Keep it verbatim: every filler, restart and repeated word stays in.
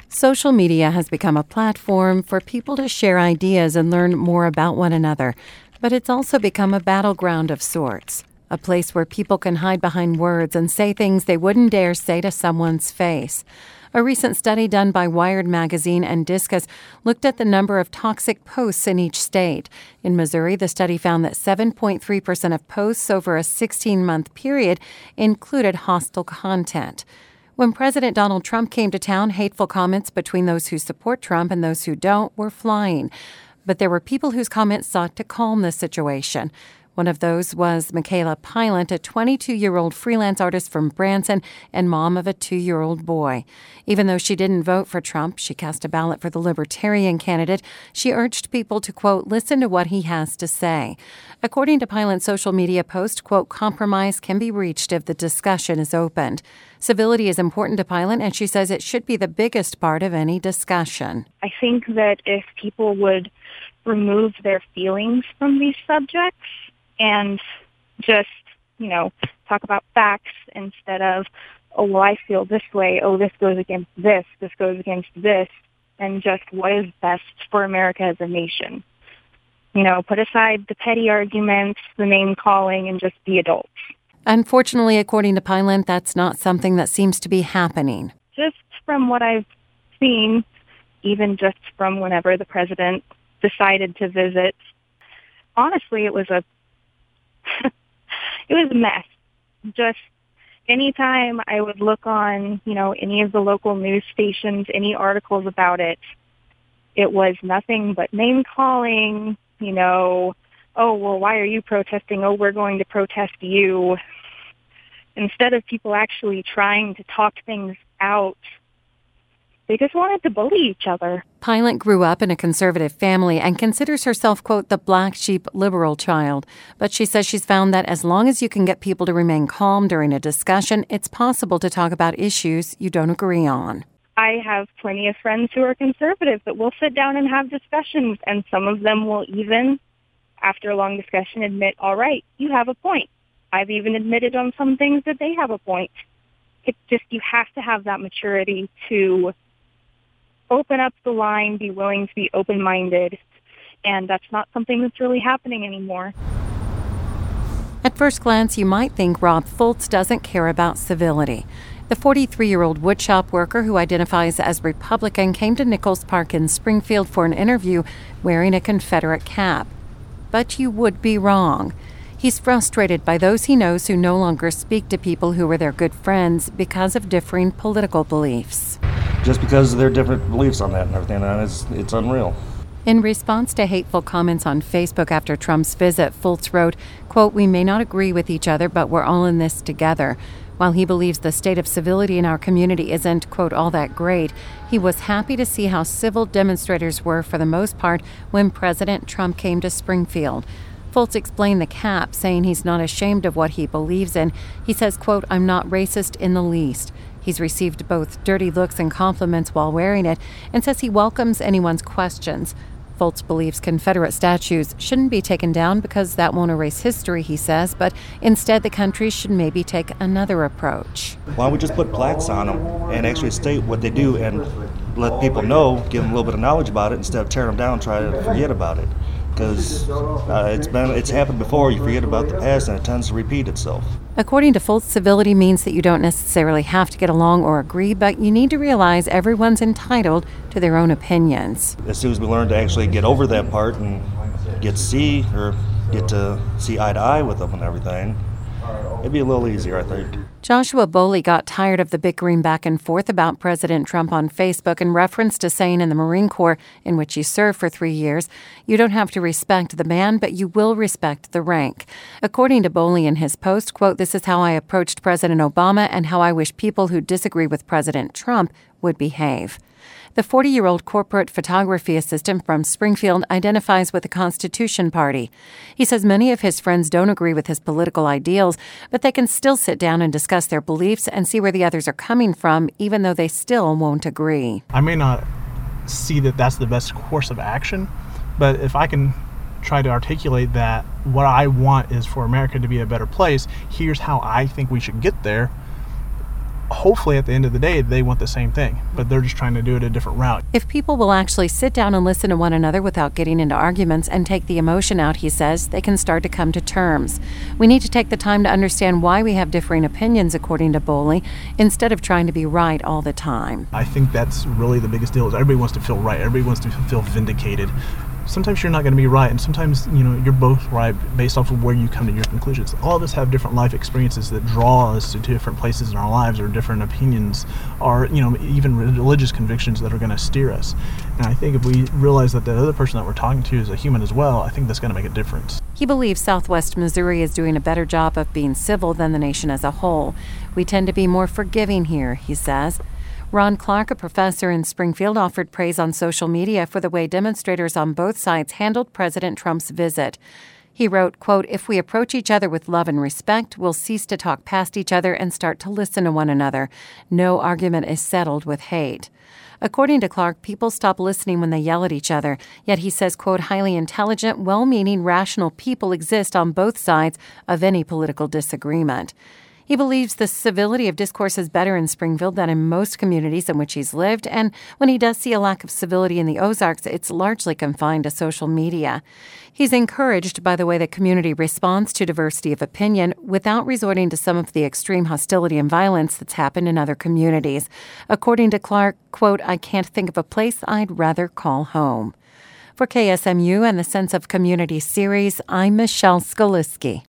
Social media has become a platform for people to share ideas and learn more about one another, but it's also become a battleground of sorts, a place where people can hide behind words and say things they wouldn't dare say to someone's face. A recent study done by Wired Magazine and Discus looked at the number of toxic posts in each state. In Missouri, the study found that seven point three percent of posts over a sixteen-month period included hostile content. When President Donald Trump came to town, hateful comments between those who support Trump and those who don't were flying. But there were people whose comments sought to calm the situation. One of those was Michaela Pylant, a twenty-two-year-old freelance artist from Branson and mom of a two-year-old boy. Even though she didn't vote for Trump, she cast a ballot for the Libertarian candidate. She urged people to, quote, listen to what he has to say. According to Pylant's social media post, quote, compromise can be reached if the discussion is opened. Civility is important to Pylant, and she says it should be the biggest part of any discussion. I think that if people would remove their feelings from these subjects and just, you know, talk about facts instead of, oh, well, I feel this way, oh, this goes against this, this goes against this, and just what is best for America as a nation. You know, put aside the petty arguments, the name-calling, and just be adults. Unfortunately, according to Pylant, that's not something that seems to be happening. Just from what I've seen, even just from whenever the president decided to visit, honestly, it was a it was a mess. Just anytime I would look on, you know, any of the local news stations, any articles about it, it was nothing but name-calling, you know, oh, well, why are you protesting? Oh, we're going to protest you. Instead of people actually trying to talk things out, they just wanted to bully each other. Pylant grew up in a conservative family and considers herself, quote, the black sheep liberal child. But she says she's found that as long as you can get people to remain calm during a discussion, it's possible to talk about issues you don't agree on. I have plenty of friends who are conservative that will sit down and have discussions, and some of them will even, after a long discussion, admit, all right, you have a point. I've even admitted on some things that they have a point. It's just you have to have that maturity to open up the line, be willing to be open-minded, and that's not something that's really happening anymore. At first glance, you might think Rob Fultz doesn't care about civility. The forty-three-year-old woodshop worker who identifies as Republican came to Nichols Park in Springfield for an interview wearing a Confederate cap. But you would be wrong. He's frustrated by those he knows who no longer speak to people who were their good friends because of differing political beliefs. Just because of their different beliefs on that and everything, and it's, it's unreal. In response to hateful comments on Facebook after Trump's visit, Fultz wrote, quote, we may not agree with each other, but we're all in this together. While he believes the state of civility in our community isn't, quote, all that great, he was happy to see how civil demonstrators were, for the most part, when President Trump came to Springfield. Fultz explained the cap, saying he's not ashamed of what he believes in. He says, quote, I'm not racist in the least. He's received both dirty looks and compliments while wearing it and says he welcomes anyone's questions. Fultz believes Confederate statues shouldn't be taken down because that won't erase history, he says, but instead the country should maybe take another approach. Why don't we just put plaques on them and actually state what they do and let people know, give them a little bit of knowledge about it instead of tearing them down and try to forget about it. Because uh, it's been it's happened before. You forget about the past and it tends to repeat itself. According to Fultz, civility means that you don't necessarily have to get along or agree, but you need to realize everyone's entitled to their own opinions. As soon as we learn to actually get over that part and get to see or get to see eye to eye with them and everything, it'd be a little easier, I think. Joshua Boley got tired of the bickering back and forth about President Trump on Facebook in reference to saying in the Marine Corps, in which he served for three years, you don't have to respect the man, but you will respect the rank. According to Boley in his post, quote, this is how I approached President Obama and how I wish people who disagree with President Trump would behave. The forty-year-old corporate photography assistant from Springfield identifies with the Constitution Party. He says many of his friends don't agree with his political ideals, but they can still sit down and discuss their beliefs and see where the others are coming from, even though they still won't agree. I may not see that that's the best course of action, but if I can try to articulate that what I want is for America to be a better place, here's how I think we should get there, hopefully at the end of the day, they want the same thing, but they're just trying to do it a different route. If people will actually sit down and listen to one another without getting into arguments and take the emotion out, he says, they can start to come to terms. We need to take the time to understand why we have differing opinions, according to Boley, instead of trying to be right all the time. I think that's really the biggest deal, is everybody wants to feel right. Everybody wants to feel vindicated. Sometimes you're not going to be right, and sometimes, you know, you're both right based off of where you come to your conclusions. All of us have different life experiences that draw us to different places in our lives, or different opinions, or, you know, even religious convictions that are going to steer us. And I think if we realize that the other person that we're talking to is a human as well, I think that's going to make a difference. He believes Southwest Missouri is doing a better job of being civil than the nation as a whole. We tend to be more forgiving here, he says. Ron Clark, a professor in Springfield, offered praise on social media for the way demonstrators on both sides handled President Trump's visit. He wrote, quote, "If we approach each other with love and respect, we'll cease to talk past each other and start to listen to one another. No argument is settled with hate." According to Clark, people stop listening when they yell at each other. Yet he says, quote, "Highly intelligent, well-meaning, rational people exist on both sides of any political disagreement." He believes the civility of discourse is better in Springfield than in most communities in which he's lived, and when he does see a lack of civility in the Ozarks, it's largely confined to social media. He's encouraged by the way the community responds to diversity of opinion without resorting to some of the extreme hostility and violence that's happened in other communities. According to Clark, quote, "I can't think of a place I'd rather call home." For K S M U and the Sense of Community series, I'm Michelle Skaliski.